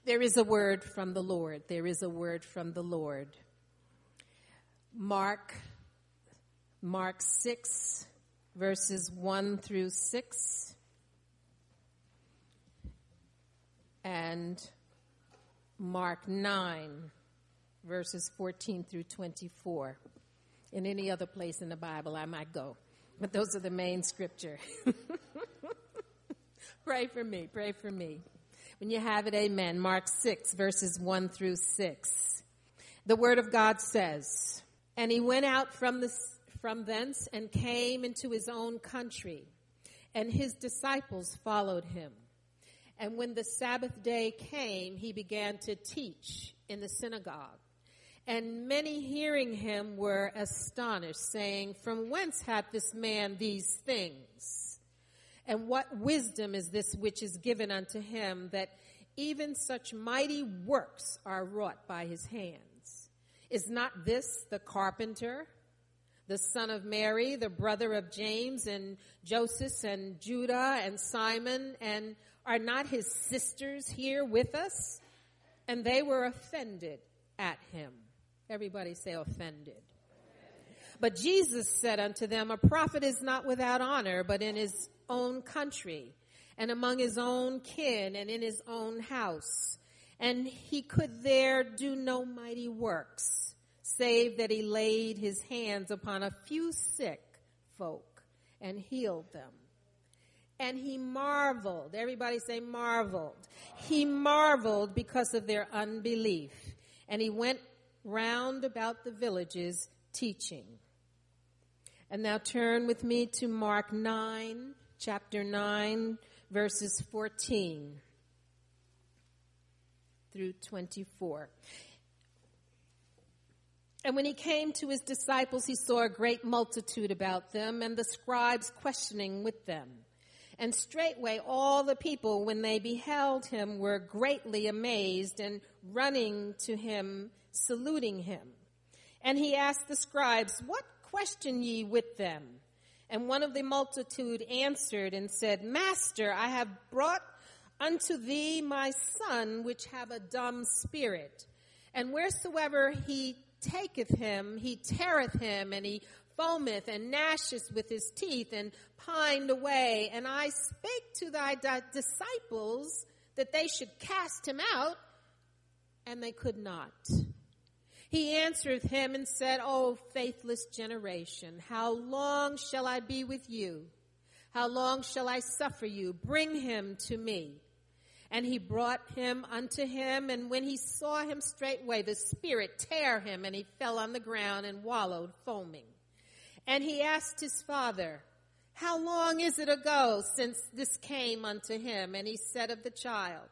There is a word from the Lord. There is a word from the Lord. Mark 6, verses 1 through 6. And Mark 9, verses 14 through 24. In any other place in the Bible, I might go. But those are the main scripture. Pray for me. Pray for me. When you have it, amen. Mark 6, verses 1 through 6. The word of God says, "And he went out from thence and came into his own country, and his disciples followed him. And when the Sabbath day came, he began to teach in the synagogue. And many hearing him were astonished, saying, 'From whence hath this man these things? And what wisdom is this which is given unto him, that even such mighty works are wrought by his hands? Is not this the carpenter, the son of Mary, the brother of James and Joseph and Judah and Simon? And are not his sisters here with us?' And they were offended at him." Everybody say offended. "But Jesus said unto them, A prophet is not without honor, but in his own country, and among his own kin, and in his own house. And he could there do no mighty works, save that he laid his hands upon a few sick folk and healed them. And he marveled," everybody say marveled. "He marveled because of their unbelief. And he went round about the villages teaching." And now turn with me to Mark 9, chapter 9, verses 14 through 24. "And when he came to his disciples, he saw a great multitude about them, and the scribes questioning with them. And straightway all the people, when they beheld him, were greatly amazed, and running to him, saluting him. And he asked the scribes, 'What question ye with them?' And one of the multitude answered and said, 'Master, I have brought unto thee my son, which have a dumb spirit. And wheresoever he taketh him, he teareth him, and he foameth and gnasheth with his teeth, and pined away. And I spake to thy disciples that they should cast him out, and they could not.' He answered him and said, 'O faithless generation, how long shall I be with you? How long shall I suffer you? Bring him to me.' And he brought him unto him, and when he saw him straightway, the spirit tare him, and he fell on the ground and wallowed, foaming. And he asked his father, 'How long is it ago since this came unto him?' And he said of the child,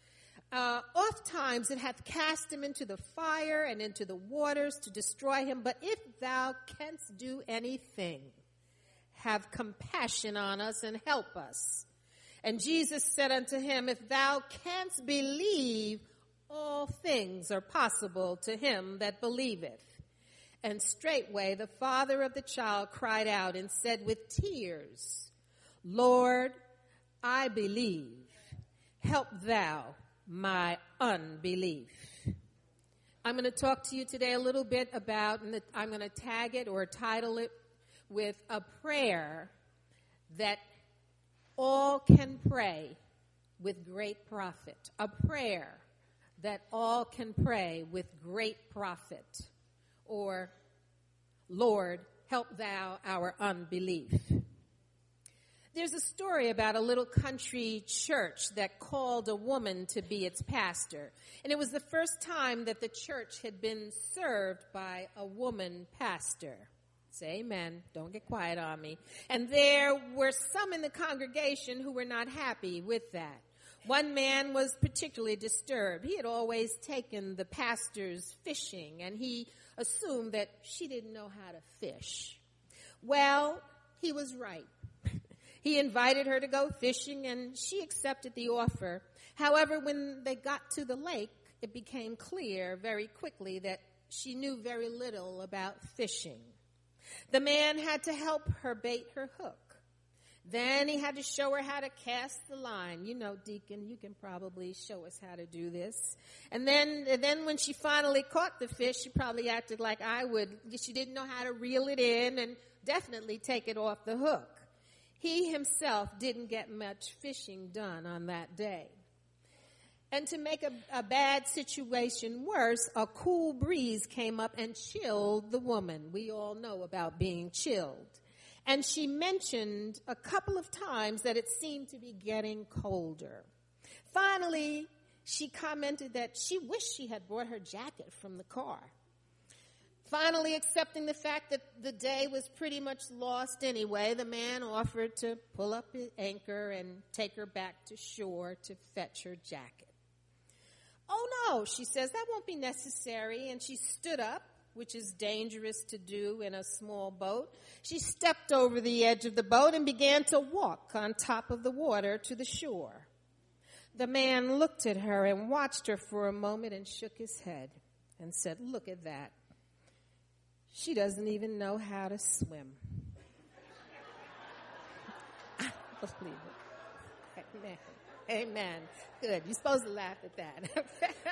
'Oft times it hath cast him into the fire and into the waters to destroy him. But if thou canst do anything, have compassion on us and help us.' And Jesus said unto him, 'If thou canst believe, all things are possible to him that believeth.' And straightway the father of the child cried out and said with tears, 'Lord, I believe. Help thou my unbelief.'" I'm going to talk to you today a little bit about, and I'm going to tag it or title it with a prayer that all can pray with great profit. A prayer that all can pray with great profit. Or, "Lord, help thou our unbelief." There's a story about a little country church that called a woman to be its pastor. And it was the first time that the church had been served by a woman pastor. Say amen. Don't get quiet on me. And there were some in the congregation who were not happy with that. One man was particularly disturbed. He had always taken the pastors fishing, and he assumed that she didn't know how to fish. Well, he was right. He invited her to go fishing, and she accepted the offer. However, when they got to the lake, it became clear very quickly that she knew very little about fishing. The man had to help her bait her hook. Then he had to show her how to cast the line. You know, Deacon, you can probably show us how to do this. And then when she finally caught the fish, she probably acted like I would. She didn't know how to reel it in and definitely take it off the hook. He himself didn't get much fishing done on that day. And to make a bad situation worse, a cool breeze came up and chilled the woman. We all know about being chilled. And she mentioned a couple of times that it seemed to be getting colder. Finally, she commented that she wished she had brought her jacket from the car. Finally, accepting the fact that the day was pretty much lost anyway, the man offered to pull up his anchor and take her back to shore to fetch her jacket. "Oh, no," she says, "that won't be necessary." And she stood up, which is dangerous to do in a small boat. She stepped over the edge of the boat and began to walk on top of the water to the shore. The man looked at her and watched her for a moment and shook his head and said, "Look at that. She doesn't even know how to swim." I believe it. Amen. Amen. Good. You're supposed to laugh at that.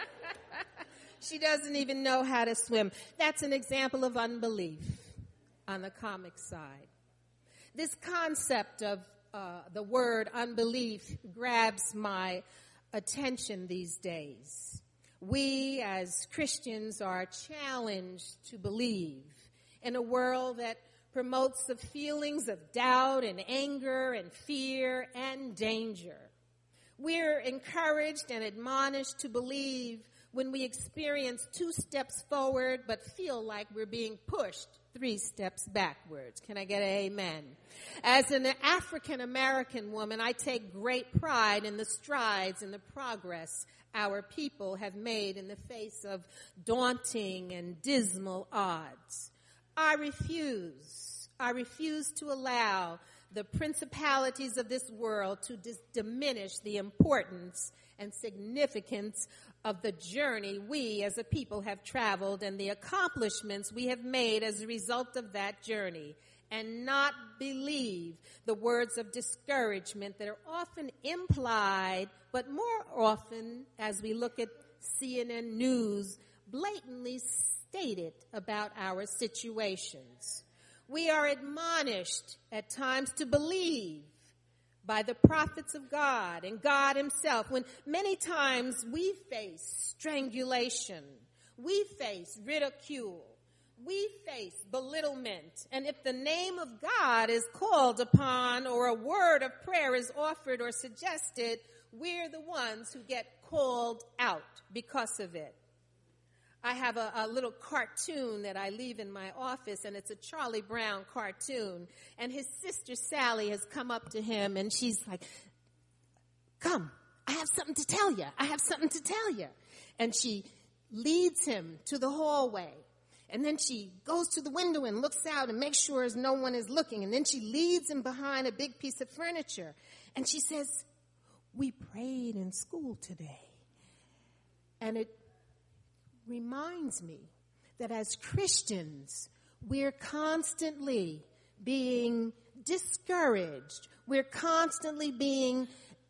She doesn't even know how to swim. That's an example of unbelief on the comic side. This concept of the word unbelief grabs my attention these days. We as Christians are challenged to believe in a world that promotes the feelings of doubt and anger and fear and danger. We're encouraged and admonished to believe when we experience 2 steps forward but feel like we're being pushed 3 steps backwards. Can I get an amen? As an African American woman, I take great pride in the strides and the progress our people have made in the face of daunting and dismal odds. I refuse to allow the principalities of this world to diminish the importance and significance of the journey we as a people have traveled and the accomplishments we have made as a result of that journey, and not believe the words of discouragement that are often implied, but more often, as we look at CNN News, blatantly stated about our situations. We are admonished at times to believe by the prophets of God and God himself, when many times we face strangulation, we face ridicule, we face belittlement, and if the name of God is called upon or a word of prayer is offered or suggested, we're the ones who get called out because of it. I have a little cartoon that I leave in my office, and it's a Charlie Brown cartoon. And his sister Sally has come up to him, and she's like, "Come, I have something to tell you. I have something to tell you." And she leads him to the hallway. And then she goes to the window and looks out and makes sure no one is looking. And then she leads him behind a big piece of furniture. And she says, "We prayed in school today." And it reminds me that as Christians, we're constantly being discouraged. We're constantly being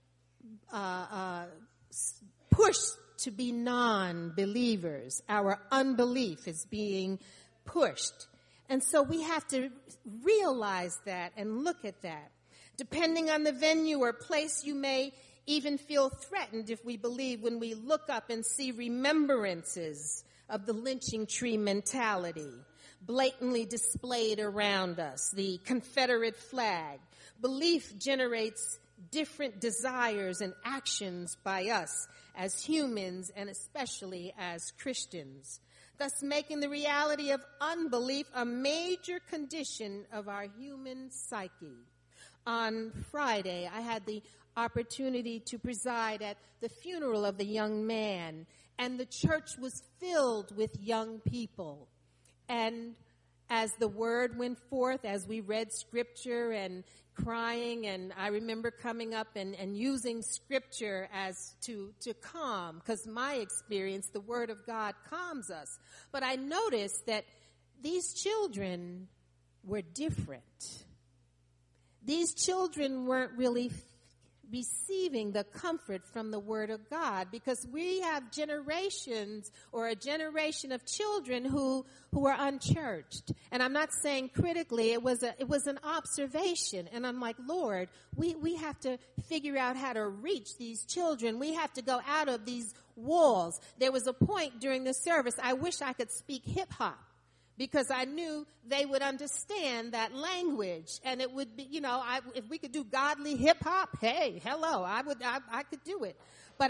pushed to be non-believers. Our unbelief is being pushed. And so we have to realize that and look at that. Depending on the venue or place, you may even feel threatened if we believe when we look up and see remembrances of the lynching tree mentality blatantly displayed around us, the Confederate flag. Belief generates different desires and actions by us as humans and especially as Christians, thus making the reality of unbelief a major condition of our human psyche. On Friday, I had the opportunity to preside at the funeral of the young man, and the church was filled with young people. And as the word went forth, as we read scripture and crying, and I remember coming up and using scripture as to calm, because my experience, the word of God calms us. But I noticed that these children were different. these children weren't really receiving the comfort from the Word of God, because we have generations or a generation of children who are unchurched. And I'm not saying critically, it was an observation. And I'm like, Lord, we have to figure out how to reach these children. We have to go out of these walls. There was a point during the service, I wish I could speak hip hop, because I knew they would understand that language, and it would be, if we could do godly hip hop, hey, hello, I could do it. But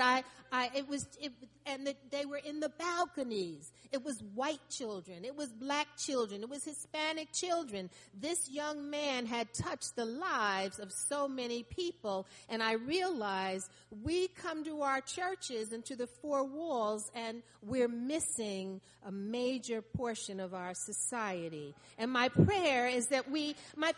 they were in the balconies. It was white children. It was black children. It was Hispanic children. This young man had touched the lives of so many people. And I realized we come to our churches and to the four walls, and we're missing a major portion of our society. And my prayer is that we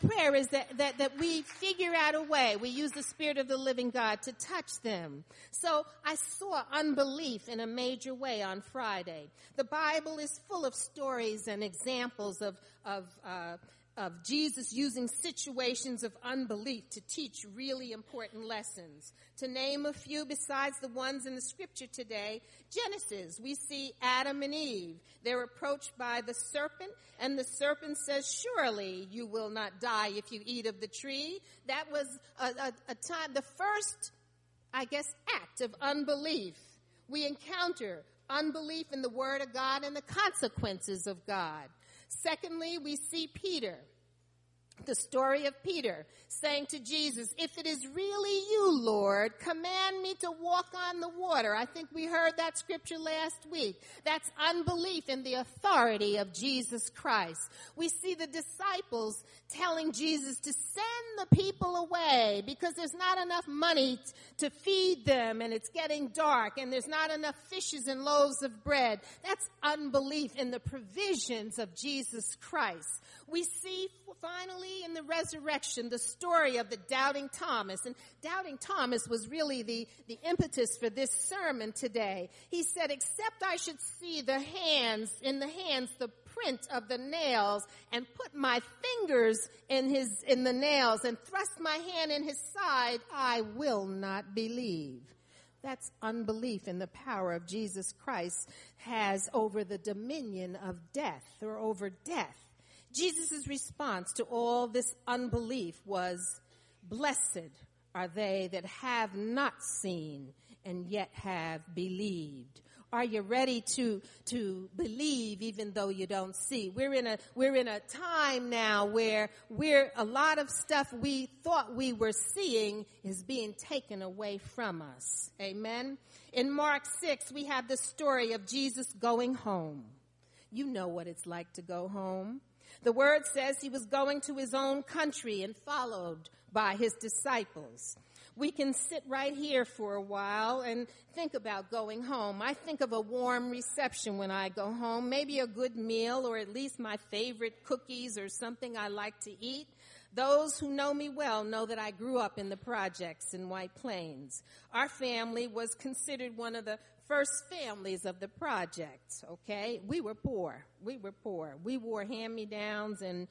figure out a way. We use the Spirit of the living God to touch them. So I saw unbelief in a major way on Friday. The Bible is full of stories and examples of Jesus using situations of unbelief to teach really important lessons. To name a few besides the ones in the scripture today, Genesis, we see Adam and Eve. They're approached by the serpent, and the serpent says, surely you will not die if you eat of the tree. That was a time, the first, act of unbelief. We encounter unbelief in the Word of God and the consequences of God. Secondly, we see Peter, the story of Peter, saying to Jesus, if it is really you, Lord, command me to walk on the water. I think we heard that scripture last week. That's unbelief in the authority of Jesus Christ. We see the disciples telling Jesus to send the people away because there's not enough money to feed them, and it's getting dark, and there's not enough fishes and loaves of bread. That's unbelief in the provisions of Jesus Christ. We see finally in the resurrection the story of the doubting Thomas. And doubting Thomas was really the impetus for this sermon today. He said, except I should see the print of the nails, and put my fingers in the nails and thrust my hand in his side, I will not believe. That's unbelief in the power of Jesus Christ has over the dominion of death, or over death. Jesus' response to all this unbelief was, blessed are they that have not seen and yet have believed. Are you ready to believe even though you don't see? We're in a time now where a lot of stuff we thought we were seeing is being taken away from us. Amen. In Mark 6, we have the story of Jesus going home. You know what it's like to go home. The word says he was going to his own country and followed by his disciples. We can sit right here for a while and think about going home. I think of a warm reception when I go home, maybe a good meal, or at least my favorite cookies or something I like to eat. Those who know me well know that I grew up in the projects in White Plains. Our family was considered one of the first families of the projects, okay? We were poor. We wore hand-me-downs, and,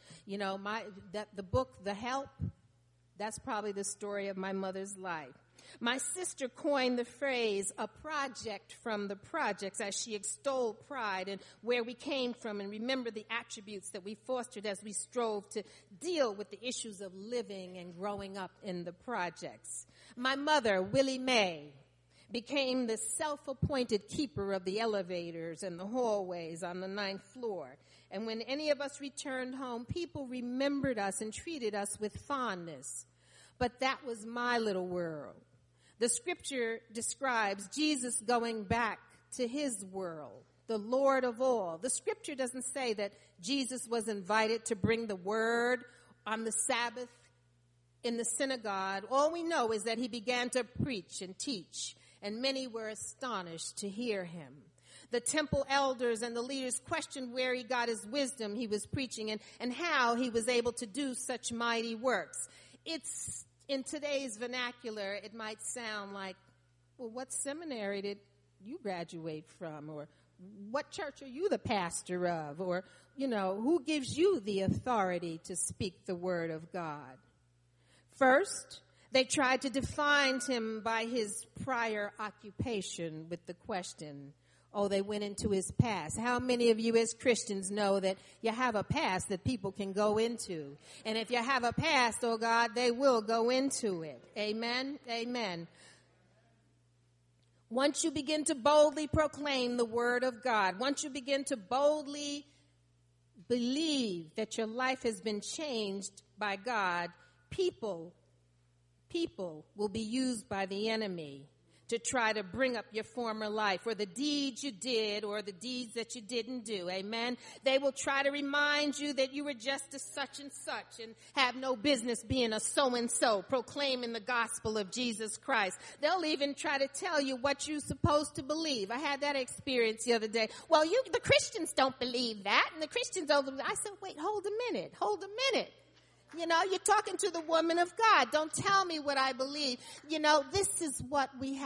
the book, The Help, that's probably the story of my mother's life. My sister coined the phrase, a project from the projects, as she extolled pride and where we came from, and remember the attributes that we fostered as we strove to deal with the issues of living and growing up in the projects. My mother, Willie Mae, became the self-appointed keeper of the elevators and the hallways on the 9th floor. And when any of us returned home, people remembered us and treated us with fondness. But that was my little world. The scripture describes Jesus going back to his world, the Lord of all. The scripture doesn't say that Jesus was invited to bring the word on the Sabbath in the synagogue. All we know is that he began to preach and teach, and many were astonished to hear him. The temple elders and the leaders questioned where he got his wisdom he was preaching and how he was able to do such mighty works. It's, in today's vernacular, it might sound like, well, what seminary did you graduate from? Or what church are you the pastor of? Or, who gives you the authority to speak the word of God? First, they tried to define him by his prior occupation with the question, oh, they went into his past. How many of you as Christians know that you have a past that people can go into? And if you have a past, oh God, they will go into it. Amen? Amen. Once you begin to boldly proclaim the word of God, once you begin to boldly believe that your life has been changed by God, people will be used by the enemy to try to bring up your former life or the deeds you did or the deeds that you didn't do. Amen. They will try to remind you that you were just a such and such and have no business being a so-and-so proclaiming the gospel of Jesus Christ. They'll even try to tell you what you're supposed to believe. I had that experience the other day. Well, the Christians don't believe that, and the Christians don't believe that. I said, wait, hold a minute. You know, you're talking to the woman of God. Don't tell me what I believe. You know, this is what we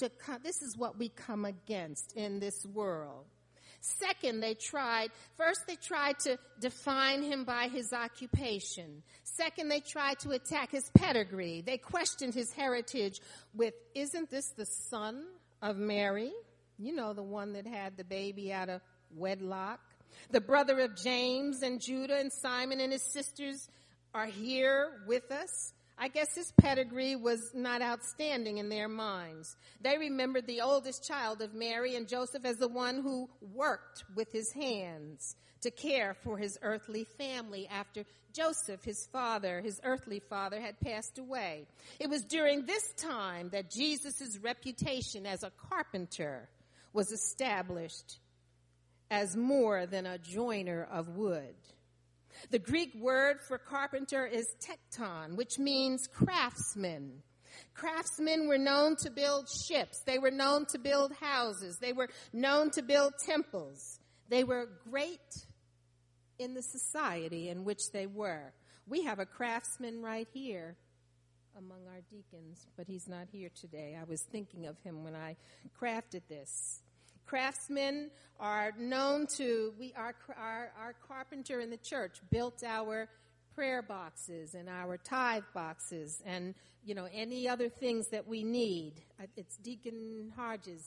come against in this world. Second, they tried to define him by his occupation. Second, they tried to attack his pedigree. They questioned his heritage with, isn't this the son of Mary? You know, the one that had the baby out of wedlock. The brother of James and Judah and Simon and his sisters are here with us. I guess his pedigree was not outstanding in their minds. They remembered the oldest child of Mary and Joseph as the one who worked with his hands to care for his earthly family after Joseph, his earthly father, had passed away. It was during this time that Jesus' reputation as a carpenter was established as more than a joiner of wood. The Greek word for carpenter is tekton, which means craftsman. Craftsmen were known to build ships. They were known to build houses. They were known to build temples. They were great in the society in which they were. We have a craftsman right here among our deacons, but he's not here today. I was thinking of him when I crafted this. Craftsmen are known to, our carpenter in the church built our prayer boxes and our tithe boxes and, you know, any other things that we need. It's Deaconess Hodges'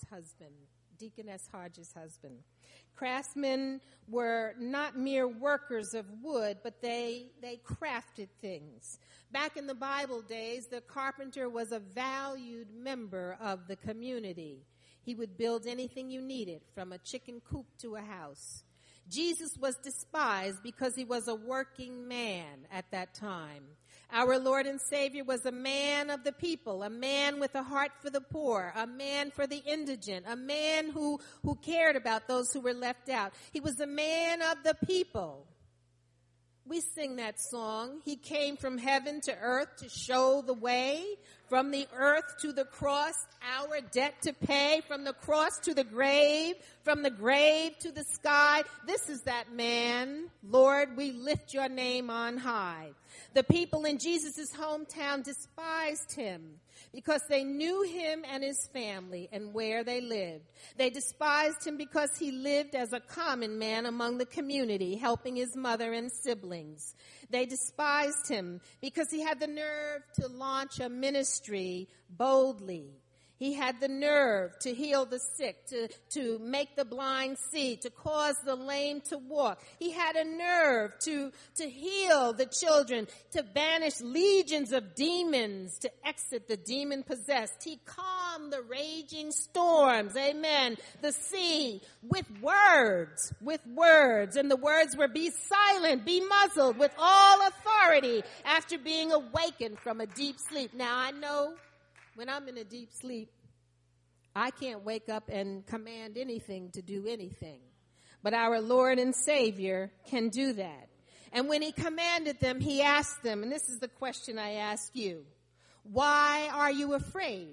husband. Craftsmen were not mere workers of wood, but they crafted things. Back in the Bible days, the carpenter was a valued member of the community. He would build anything you needed, from a chicken coop to a house. Jesus was despised because he was a working man at that time. Our Lord and Savior was a man of the people, a man with a heart for the poor, a man for the indigent, a man who cared about those who were left out. He was a man of the people. We sing that song. He came from heaven to earth to show the way. From the earth to the cross, our debt to pay. From the cross to the grave, from the grave to the sky. This is that man. Lord, we lift your name on high. The people in Jesus' hometown despised him because they knew him and his family and where they lived. They despised him because he lived as a common man among the community, helping his mother and siblings. They despised him because he had the nerve to launch a ministry boldly. He had the nerve to heal the sick, to make the blind see, to cause the lame to walk. He had a nerve to heal the children, to banish legions of demons, to exit the demon-possessed. He calmed the raging storms, amen, the sea, with words. And the words were, be silent, be muzzled, with all authority, after being awakened from a deep sleep. Now, I know when I'm in a deep sleep, I can't wake up and command anything to do anything. But our Lord and Savior can do that. And when he commanded them, he asked them, and this is the question I ask you, why are you afraid?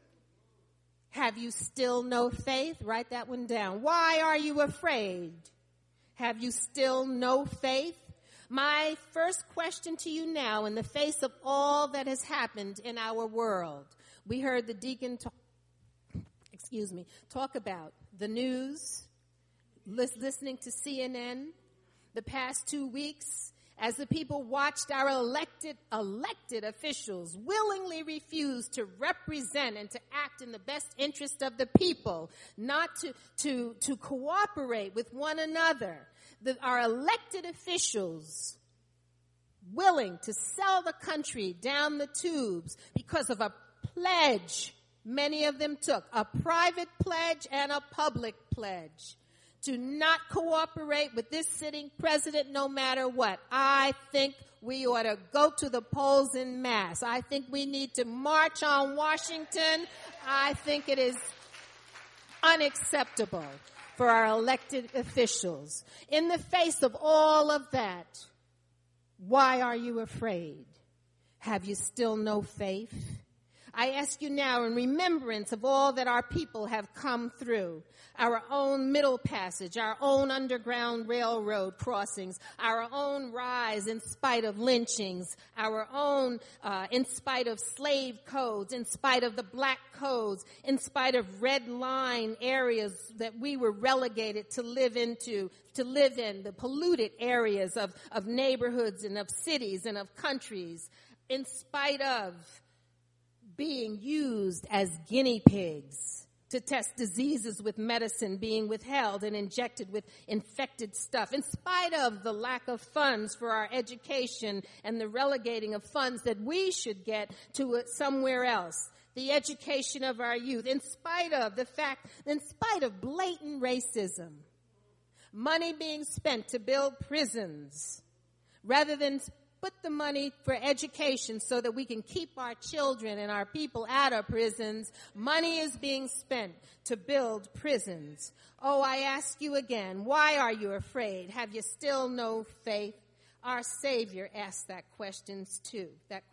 Have you still no faith? Write that one down. Why are you afraid? Have you still no faith? My first question to you now, in the face of all that has happened in our world, we heard the deacon talk about the news, listening to CNN the past 2 weeks, As the people watched our elected officials willingly refuse to represent and to act in the best interest of the people, not to cooperate with one another, our elected officials willing to sell the country down the tubes because of a pledge many of them took, a private pledge and a public pledge, to not cooperate with this sitting president no matter what. I think we ought to go to the polls en masse. I think we need to march on Washington. I think it is unacceptable for our elected officials. In the face of all of that, why are you afraid? Have you still no faith? I ask you now, in remembrance of all that our people have come through, our own Middle Passage, our own Underground Railroad crossings, our own rise in spite of lynchings, our own in spite of slave codes, in spite of the black codes, in spite of red line areas that we were relegated to live in, the polluted areas of neighborhoods and of cities and of countries, in spite of being used as guinea pigs to test diseases with medicine being withheld and injected with infected stuff, in spite of the lack of funds for our education and the relegating of funds that we should get to somewhere else, the education of our youth, in spite of blatant racism, money being spent to build prisons rather than put the money for education so that we can keep our children and our people out of prisons. Money is being spent to build prisons. Oh, I ask you again, why are you afraid? Have you still no faith? Our Savior asked that question too.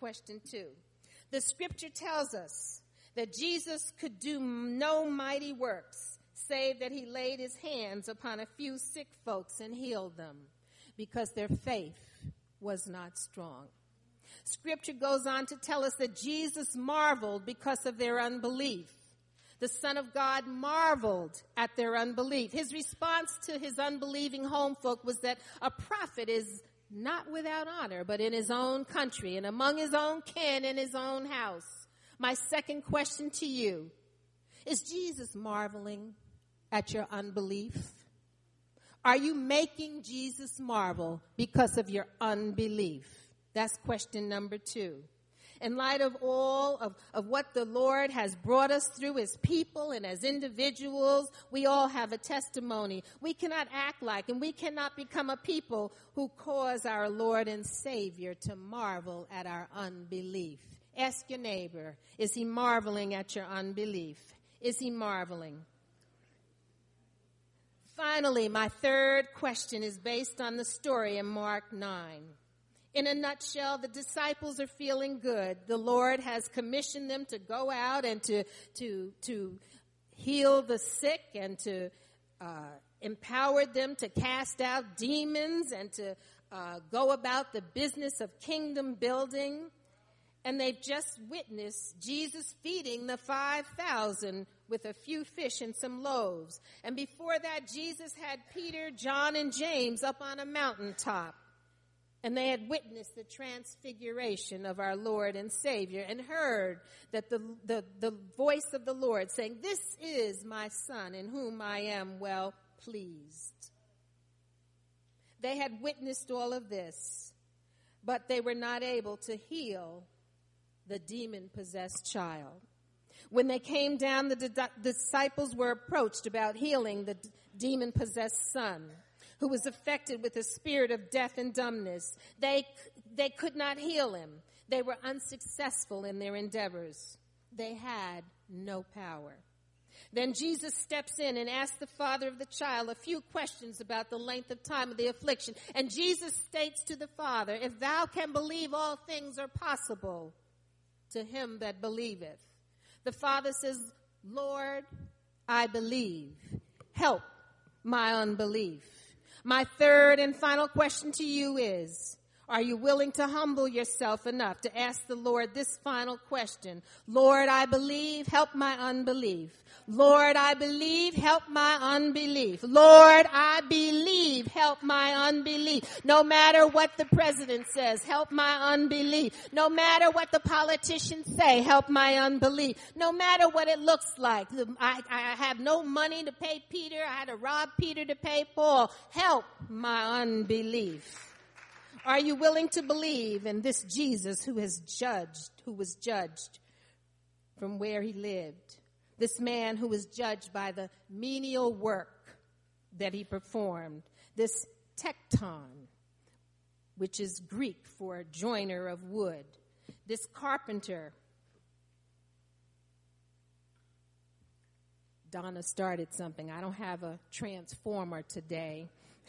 The scripture tells us that Jesus could do no mighty works, save that he laid his hands upon a few sick folks and healed them, because their faith was not strong. Scripture goes on to tell us that Jesus marveled because of their unbelief. The Son of God marveled at their unbelief. His response to his unbelieving home folk was that a prophet is not without honor, but in his own country and among his own kin in his own house. My second question to you, is Jesus marveling at your unbelief? Are you making Jesus marvel because of your unbelief? That's question number 2. In light of all of what the Lord has brought us through as people and as individuals, we all have a testimony. We cannot act like and we cannot become a people who cause our Lord and Savior to marvel at our unbelief. Ask your neighbor, is he marveling at your unbelief? Is he marveling? Finally, my third question is based on the story in Mark 9. In a nutshell, the disciples are feeling good. The Lord has commissioned them to go out and to heal the sick and to empower them to cast out demons and to go about the business of kingdom building. And they've just witnessed Jesus feeding the 5,000 with a few fish and some loaves. And before that, Jesus had Peter, John, and James up on a mountaintop. And they had witnessed the transfiguration of our Lord and Savior and heard that the voice of the Lord saying, "This is my Son in whom I am well pleased." They had witnessed all of this, but they were not able to heal the demon-possessed child. When they came down, the disciples were approached about healing the demon-possessed son, who was affected with a spirit of deaf and dumbness. They could not heal him. They were unsuccessful in their endeavors. They had no power. Then Jesus steps in and asks the father of the child a few questions about the length of time of the affliction. And Jesus states to the father, "If thou can believe, all things are possible to him that believeth." The father says, "Lord, I believe. Help my unbelief." My third and final question to you is, Are you willing to humble yourself enough to ask the Lord this final question? Lord, I believe, help my unbelief. Lord, I believe, help my unbelief. Lord, I believe, help my unbelief. No matter what the president says, help my unbelief. No matter what the politicians say, help my unbelief. No matter what it looks like. I have no money to pay Peter. I had to rob Peter to pay Paul. Help my unbelief. Are you willing to believe in this Jesus who was judged from where he lived? This man who was judged by the menial work that he performed. This tekton, which is Greek for joiner of wood. This carpenter. Donna started something. I don't have a transformer today.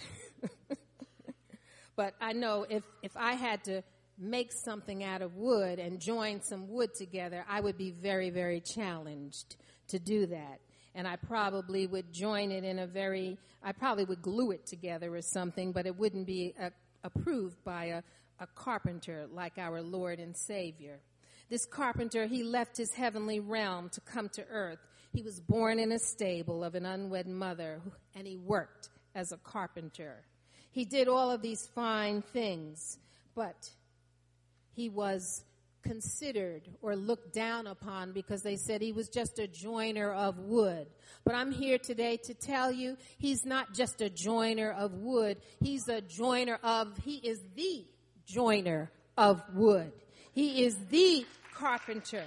But I know if I had to make something out of wood and join some wood together, I would be very, very challenged to do that. And I probably would join it I probably would glue it together or something, but it wouldn't be approved by a carpenter like our Lord and Savior. This carpenter, he left his heavenly realm to come to earth. He was born in a stable of an unwed mother, and he worked as a carpenter. He did all of these fine things, but he was considered or looked down upon because they said he was just a joiner of wood. But I'm here today to tell you he's not just a joiner of wood. He is the joiner of wood. He is the carpenter.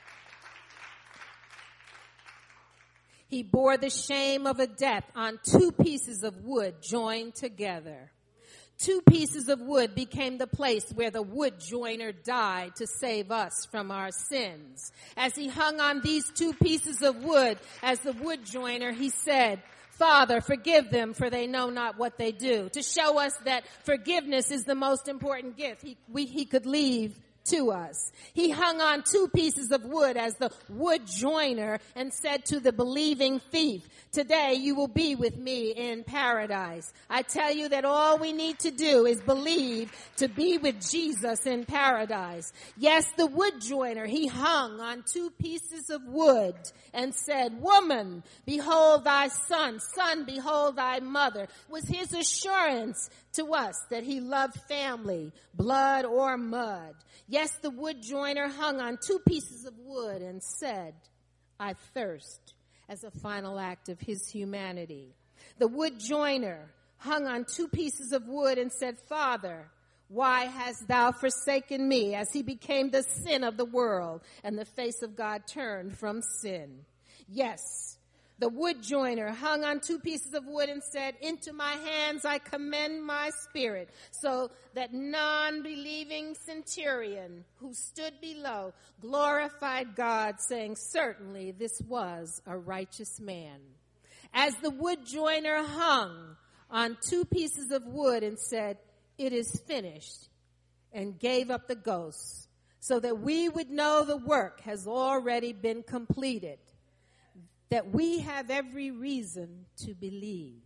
He bore the shame of a death on 2 pieces of wood joined together. 2 pieces of wood became the place where the wood joiner died to save us from our sins. As he hung on these 2 pieces of wood, as the wood joiner, he said, Father, forgive them, for they know not what they do. To show us that forgiveness is the most important gift he could leave to us. He hung on 2 pieces of wood as the wood joiner and said to the believing thief, today you will be with me in paradise. I tell you that all we need to do is believe to be with Jesus in paradise. Yes, the wood joiner, he hung on 2 pieces of wood and said, woman, behold thy son. Son, behold thy mother. Was his assurance to us that he loved family, blood or mud. Yes, the wood joiner hung on 2 pieces of wood and said, I thirst, as a final act of his humanity. The wood joiner hung on 2 pieces of wood and said, Father, why hast thou forsaken me? As he became the sin of the world and the face of God turned from sin. Yes, the wood joiner hung on 2 pieces of wood and said, into my hands I commend my spirit. So that non-believing centurion who stood below glorified God, saying, certainly this was a righteous man. As the wood joiner hung on 2 pieces of wood and said, it is finished, and gave up the ghost, so that we would know the work has already been completed, that we have every reason to believe.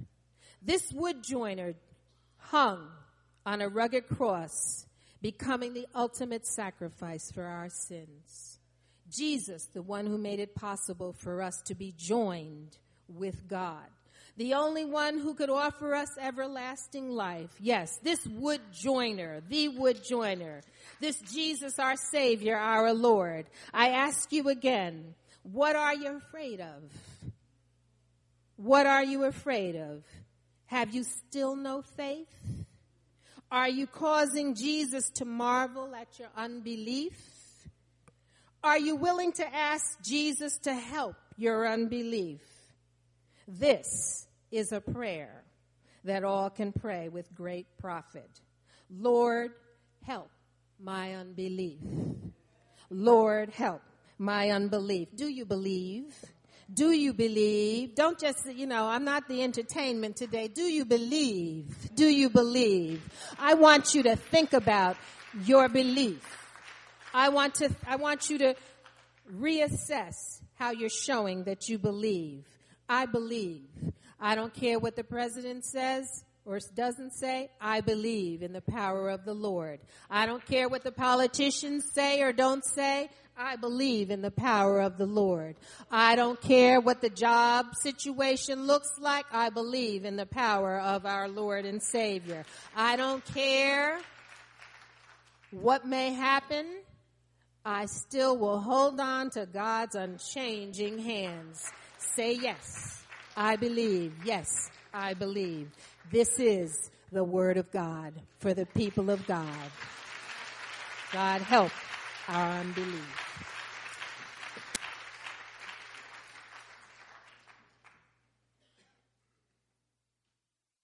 This wood joiner hung on a rugged cross, becoming the ultimate sacrifice for our sins. Jesus, the one who made it possible for us to be joined with God. The only one who could offer us everlasting life. Yes, this wood joiner, the wood joiner. This Jesus, our Savior, our Lord. I ask you again, what are you afraid of? What are you afraid of? Have you still no faith? Are you causing Jesus to marvel at your unbelief? Are you willing to ask Jesus to help your unbelief? This is a prayer that all can pray with great profit. Lord, help my unbelief. Lord, help my unbelief. Do you believe? Do you believe? Don't just, I'm not the entertainment today. Do you believe? Do you believe? I want you to think about your belief. I want you to reassess how you're showing that you believe. I believe. I don't care what the president says. or doesn't say, I believe in the power of the Lord. I don't care what the politicians say or don't say. I believe in the power of the Lord. I don't care what the job situation looks like. I believe in the power of our Lord and Savior. I don't care what may happen. I still will hold on to God's unchanging hands. Say yes, I believe. Yes, I believe. This is the word of God for the people of God. God help our unbelief.